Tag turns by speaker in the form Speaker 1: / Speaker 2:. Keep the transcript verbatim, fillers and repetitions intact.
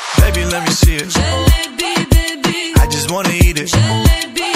Speaker 1: Baby, let me see it.
Speaker 2: Jalebi, baby.
Speaker 1: I just wanna eat it.
Speaker 2: Jalebi.